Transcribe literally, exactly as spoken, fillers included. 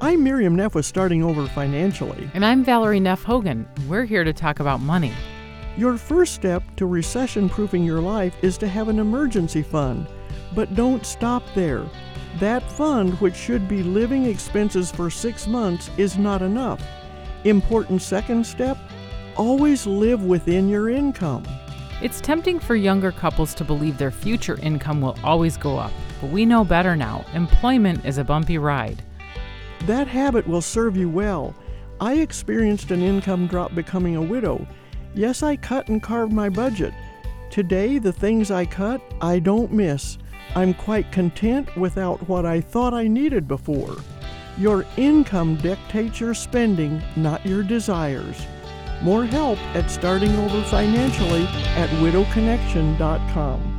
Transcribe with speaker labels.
Speaker 1: I'm Miriam Neff with Starting Over Financially.
Speaker 2: And I'm Valerie Neff Hogan. We're here to talk about money.
Speaker 1: Your first step to recession-proofing your life is to have an emergency fund. But don't stop there. That fund, which should be living expenses for six months, is not enough. Important second step, always live within your income.
Speaker 2: It's tempting for younger couples to believe their future income will always go up, but we know better now. Employment is a bumpy ride.
Speaker 1: That habit will serve you well. I experienced an income drop becoming a widow. Yes, I cut and carved my budget. Today, the things I cut, I don't miss. I'm quite content without what I thought I needed before. Your income dictates your spending, not your desires. More help at Starting Over Financially at widow connection dot com.